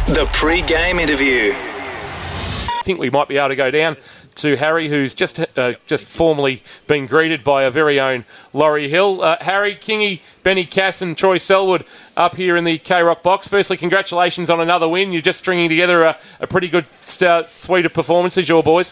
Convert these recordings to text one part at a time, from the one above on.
The pre-game interview. I think we might be able to go down to Harry, who's just formally been greeted by our very own Laurie Hill. Harry, Kingy, Benny Cass and Troy Selwood up here in the K-Rock box. Firstly, congratulations on another win. You're just stringing together a pretty good suite of performances, your boys.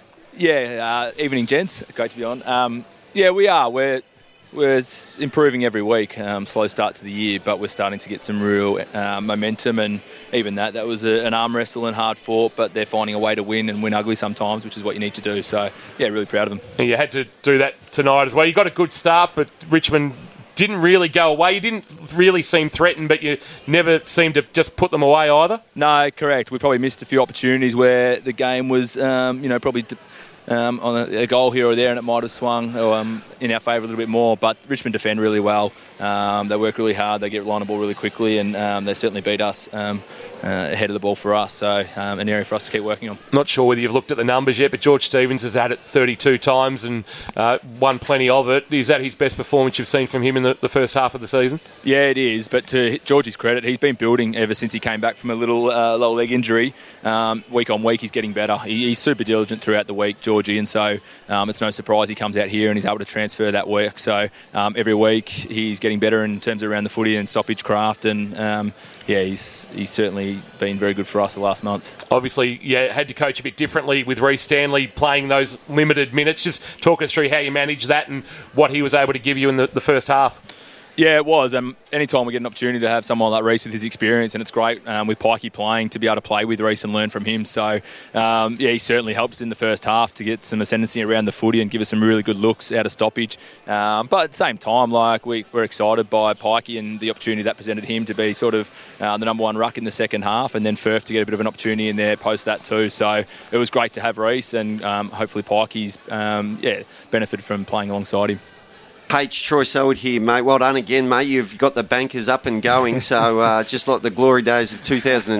Yeah, evening, gents. Great to be on. Yeah, we are. We're improving every week. Slow start to the year, but we're starting to get some real momentum, and even that was an arm wrestle and hard fought, but they're finding a way to win and win ugly sometimes, which is what you need to do. So, yeah, really proud of them. And you had to do that tonight as well. You got a good start, but Richmond didn't really go away. You didn't really seem threatened, but you never seemed to just put them away either. No, correct. We probably missed a few opportunities where the game was, probably on a goal here or there, and it might have swung in our favour a little bit more. But Richmond defend really well. They work really hard. They get line the ball really quickly, and they certainly beat us ahead of the ball for us. So an area for us to keep working on. Not sure whether you've looked at the numbers yet, but George Stevens has had it 32 times and won plenty of it. Is that his best performance you've seen from him in the first half of the season? Yeah, it is. But to George's credit, he's been building ever since he came back from a little lower leg injury. Week on week, he's getting better. He's super diligent throughout the week, Georgie, and so it's no surprise he comes out here and he's able to transfer that work. So every week he's getting better in terms of around the footy and stoppage craft, and he's certainly been very good for us the last month. Obviously, had to coach a bit differently with Reece Stanley playing those limited minutes. Just talk us through how you managed that and what he was able to give you in the first half. Yeah, it was. Anytime we get an opportunity to have someone like Reece with his experience, and it's great with Pikey playing to be able to play with Reece and learn from him. So, he certainly helped us in the first half to get some ascendancy around the footy and give us some really good looks out of stoppage. But at the same time, we're excited by Pikey and the opportunity that presented him to be sort of the number one ruck in the second half, and then Firth to get a bit of an opportunity in there post that too. So it was great to have Reece, and hopefully Pikey's benefited from playing alongside him. Troy Selwood here, mate. Well done again, mate. You've got the bankers up and going, so just like the glory days of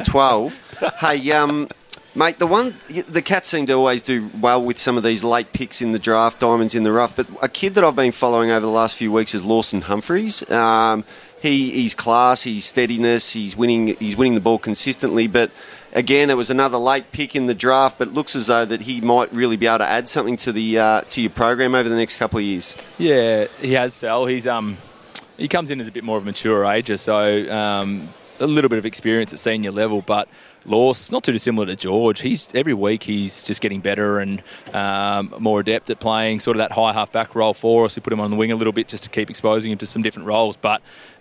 2012. Hey, mate, the Cats seem to always do well with some of these late picks in the draft, diamonds in the rough, but a kid that I've been following over the last few weeks is Lawson Humphries. He's class, he's steadiness, he's winning the ball consistently, but again, it was another late pick in the draft, but it looks as though that he might really be able to add something to your program over the next couple of years. Yeah, he has, Sal. He comes in as a bit more of a mature ager, so a little bit of experience at senior level, but Law's not too dissimilar to George. Every week he's just getting better and more adept at playing sort of that high half-back role for us. We put him on the wing a little bit just to keep exposing him to some different roles. But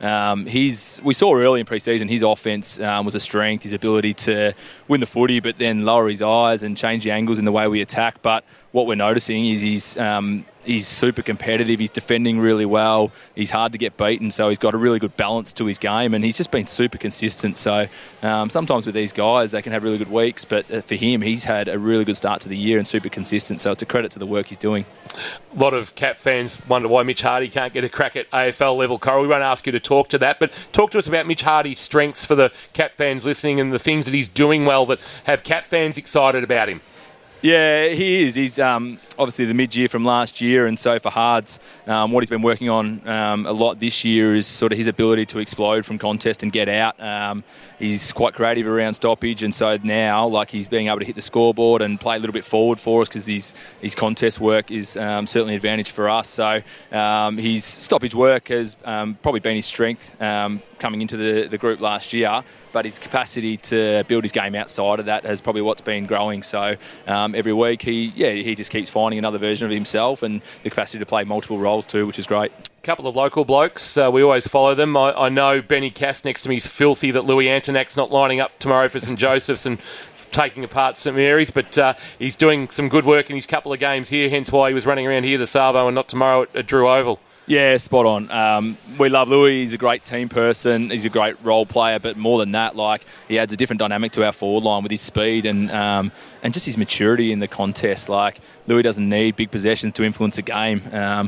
we saw early in pre-season his offense was a strength, his ability to win the footy but then lower his eyes and change the angles in the way we attack. But what we're noticing is he's super competitive. He's defending really well. He's hard to get beaten, so he's got a really good balance to his game, and he's just been super consistent. So sometimes with these guys, they can have really good weeks, but for him, he's had a really good start to the year and super consistent. So it's a credit to the work he's doing. A lot of Cat fans wonder why Mitch Hardy can't get a crack at AFL level, Coral. We won't ask you to talk to that, but talk to us about Mitch Hardy's strengths for the Cat fans listening and the things that he's doing well that have Cat fans excited about him. Yeah, he is. He's obviously the mid-year from last year, and so for Hards, what he's been working on a lot this year is sort of his ability to explode from contest and get out. He's quite creative around stoppage, and so now he's being able to hit the scoreboard and play a little bit forward for us because his contest work is certainly an advantage for us. So his stoppage work has probably been his strength coming into the group last year, but his capacity to build his game outside of that has probably what's been growing. So every week he just keeps finding another version of himself and the capacity to play multiple roles too, which is great. Couple of local blokes, we always follow them. I know Benny Cass next to me is filthy that Louis Antonak's not lining up tomorrow for St Joseph's and taking apart St Mary's, but he's doing some good work in his couple of games here, hence why he was running around here this Savo and not tomorrow at Drew Oval. Yeah, spot on. We love Louis. He's a great team person. He's a great role player, but more than that, he adds a different dynamic to our forward line with his speed and just his maturity in the contest. Louis doesn't need big possessions to influence a game.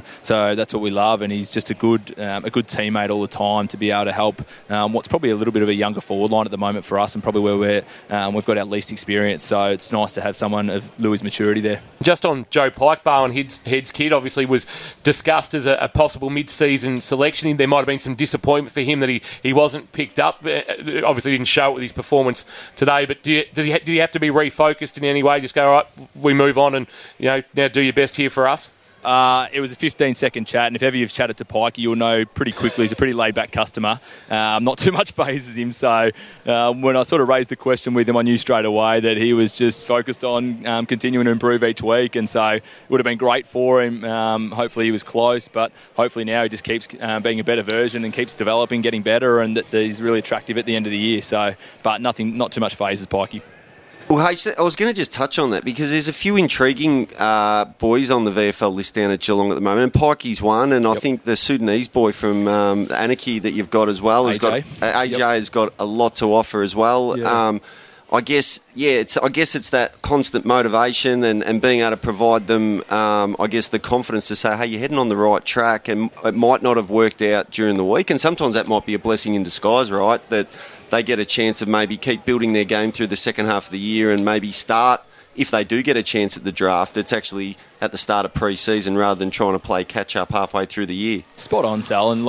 So that's what we love, and he's just a good teammate all the time to be able to help what's probably a little bit of a younger forward line at the moment for us, and probably where we've got our least experience. So it's nice to have someone of Louis' maturity there. Just on Joe Pike, Bowen Head's kid, obviously was discussed as a possible mid-season selection. There might have been some disappointment for him that he wasn't picked up. Obviously didn't show it with his performance today, but do you have to be refocused in any way? Just go, all right, we move on and now do your best here for us? It was a 15-second chat, and if ever you've chatted to Pikey, you'll know pretty quickly he's a pretty laid-back customer. Not too much phases him, so when I sort of raised the question with him, I knew straight away that he was just focused on continuing to improve each week, and so it would have been great for him. Hopefully he was close, but hopefully now he just keeps being a better version and keeps developing, getting better, and that he's really attractive at the end of the year. So, but not too much phases, Pikey. Well, hey, I was going to just touch on that because there's a few intriguing boys on the VFL list down at Geelong at the moment, and Pikey's one, and I think the Sudanese boy from Anarchy that you've got as well has got AJ has got a lot to offer as well. Yeah. I guess it's that constant motivation and being able to provide them, I guess, the confidence to say, hey, you're heading on the right track, and it might not have worked out during the week, and sometimes that might be a blessing in disguise, right? That they get a chance of maybe keep building their game through the second half of the year and maybe start, if they do get a chance at the draft, it's actually at the start of pre-season rather than trying to play catch-up halfway through the year. Spot on, Sal, and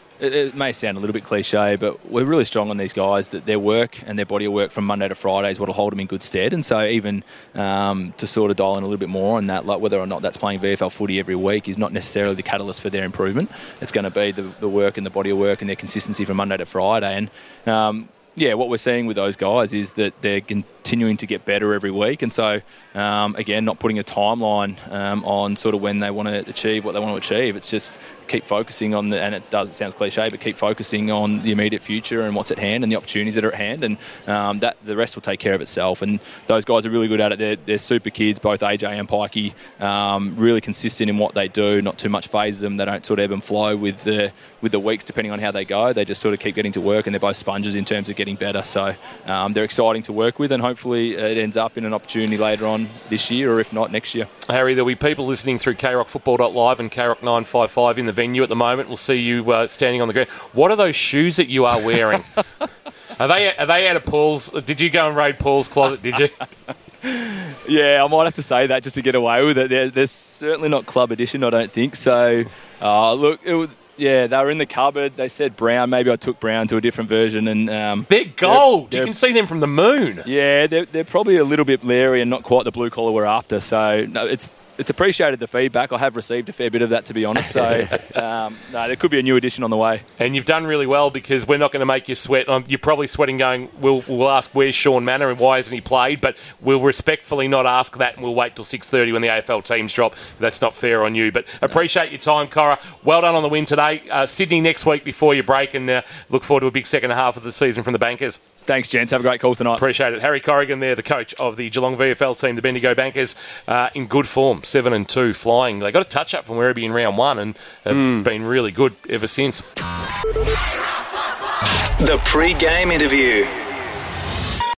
it may sound a little bit cliche, but we're really strong on these guys that their work and their body of work from Monday to Friday is what will hold them in good stead. And so even to sort of dial in a little bit more on that, like whether or not that's playing VFL footy every week is not necessarily the catalyst for their improvement. It's going to be the work and the body of work and their consistency from Monday to Friday. And what we're seeing with those guys is that they're continuing to get better every week. And so, again, not putting a timeline on sort of when they want to achieve what they want to achieve. It's just keep focusing on and it sounds cliche, but keep focusing on the immediate future and what's at hand and the opportunities that are at hand, and that the rest will take care of itself. And those guys are really good at it. They're super kids, both AJ and Pikey, really consistent in what they do, not too much phases them. They don't sort of ebb and flow with the weeks depending on how they go. They just sort of keep getting to work, and they're both sponges in terms of getting better. So they're exciting to work with, and hopefully it ends up in an opportunity later on this year, or if not next year. Harry, there'll be people listening through KRockFootball.live and KRock 955 in the venue at the moment. We'll see you standing on the ground. What are those shoes that you are wearing? Are they out of Paul's? Did you go and raid Paul's closet, did you? Yeah, I might have to say that just to get away with it. They're certainly not club edition, I don't think. So, look, it was... Yeah, they were in the cupboard. They said brown. Maybe I took brown to a different version. And they're gold. You can see them from the moon. Yeah, they're probably a little bit leery and not quite the blue collar we're after. So no, it's appreciated the feedback. I have received a fair bit of that, to be honest. So there could be a new edition on the way. And you've done really well, because we're not going to make you sweat. You're probably sweating going, we'll ask where's Sean Manor and why hasn't he played, but we'll respectfully not ask that, and we'll wait till 6:30 when the AFL teams drop. That's not fair on you. But appreciate your time, Cora. Well done on the win today. Sydney next week before you break, and look forward to a big second half of the season from the Bankers. Thanks, gents. Have a great call tonight. Appreciate it. Harry Corrigan there, the coach of the Geelong VFL team, the Bendigo Bankers, in good form, 7-2, flying. They got a touch-up from Werribee in round one and have been really good ever since. The pre-game interview.